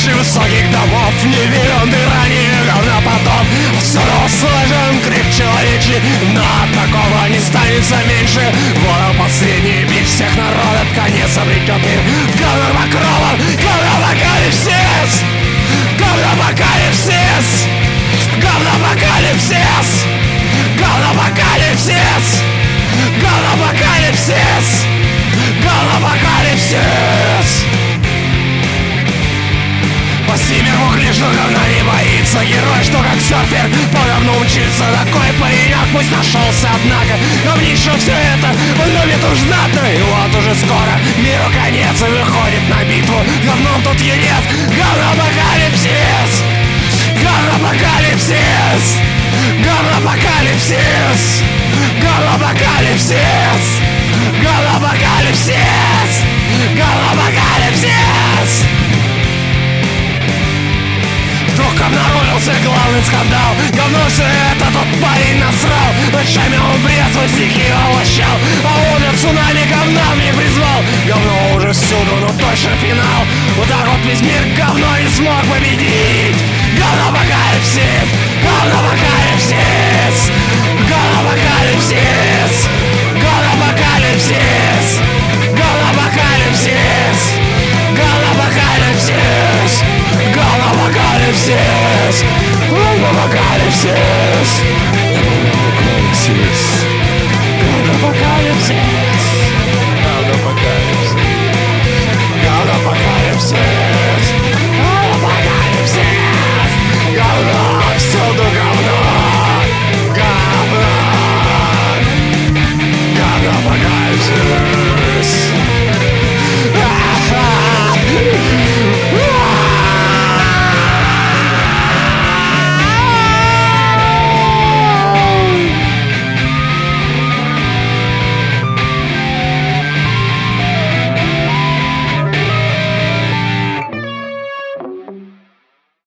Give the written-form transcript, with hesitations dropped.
крыши высоких домов не виден ты ранее говнопотоп. Всюду слышен крик человечий, но от такого не станется меньше. Ворон последний бич всех народов, конец обретет мир в говнопокровом. Говнопокалипсис! Говнопокалипсис! Говнопокалипсис! Говнопокалипсис! Говнопокалипсис! Говнопокалипсис! Спаси мир мухли, что говна не боится. Герой, что как серфер по говну мчится. Такой паренек пусть нашелся, однако говнищу все это он любит уж знатно. И вот уже скоро миру конец, и выходит на битву говном тут юнец. Говнопокалипсис! Говнопокалипсис! Говнопокалипсис! Говнопокалипсис! Говнопокалипсис! Говнопокалипсис! Вдруг обнаружился главный скандал. Говно все это тот парень насрал. Ночами он бред свой стихию овощал, а он от цунами говна мне призвал. Говно уже всюду, но точно финал. Вот так вот весь мир говно не смог победить. Говнопокалипсис! Говнопокалипсис! Говнопокалипсис! Говнопокалипсис! Говнопокалипсис! Говнопокалипсис! Говнопокалипсис! Говнопокалипсис! Говнопокалипсис! Говнопокалипсис! Говнопокалипсис! Говнопокалипсис! Говно! Всюду говно! Говно! Говнопокалипсис!